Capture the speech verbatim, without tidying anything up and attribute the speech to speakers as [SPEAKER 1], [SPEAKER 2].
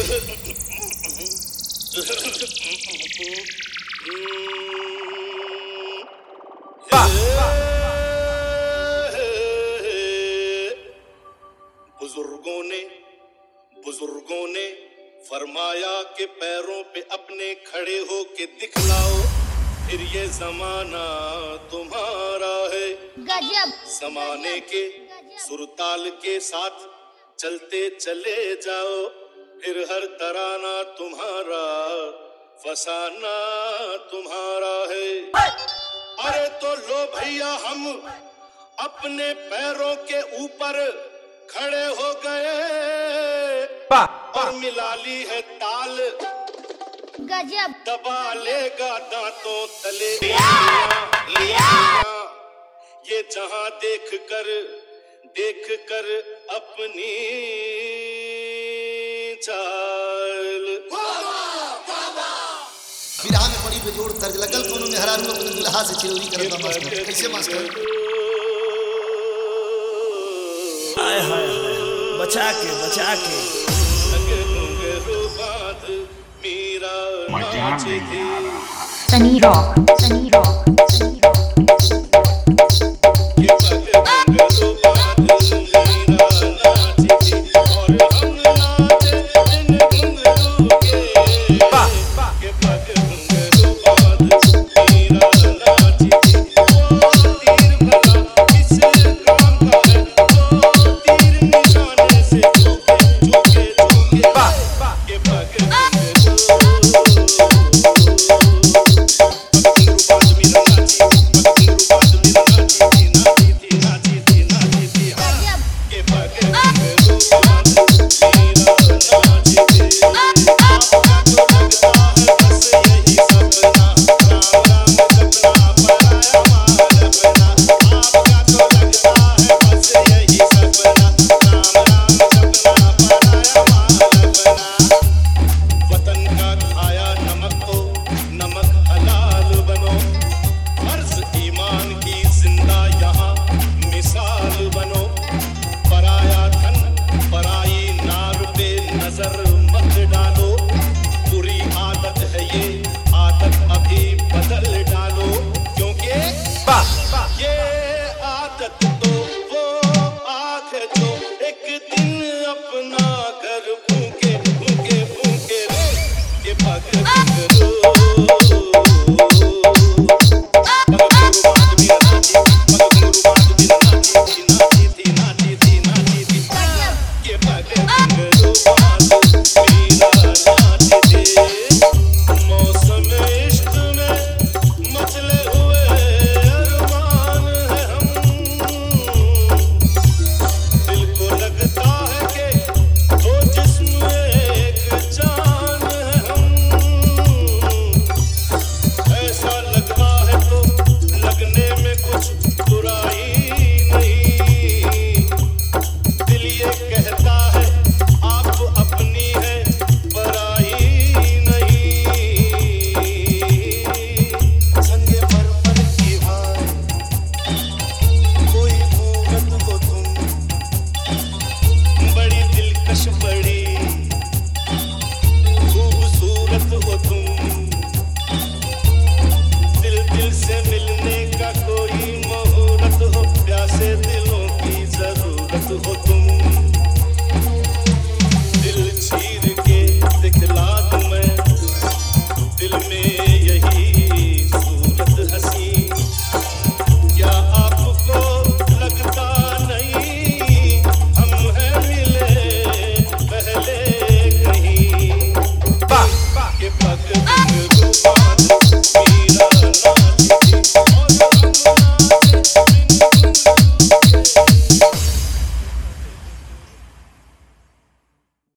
[SPEAKER 1] बुजुर्गों ने बुजुर्गों ने फरमाया कि पैरों पे अपने खड़े हो के दिखलाओ, फिर ये जमाना तुम्हारा है।
[SPEAKER 2] गजब।
[SPEAKER 1] जमाने के सुरताल के साथ चलते चले जाओ, फिर हर तराना तुम्हारा, फसाना तुम्हारा है। अरे तो लो भैया हम अपने पैरों के ऊपर खड़े हो गए और मिला ली है ताल,
[SPEAKER 2] गजब।
[SPEAKER 1] दबा लेगा दांतों तले लिया, लिया। ये जहां देख कर देख कर अपनी चाल।
[SPEAKER 3] विरहा में पड़ी बेजोड़ तर्ज लगल कोनो में हरारू अपने दुल्हा से चिरौरी करत बा मास्टर। कैसे मास्टर?
[SPEAKER 4] हाय हाय हाय, बचा के बचा के
[SPEAKER 2] Sunny rock, Sunny rock, Sunny rock.
[SPEAKER 1] नजर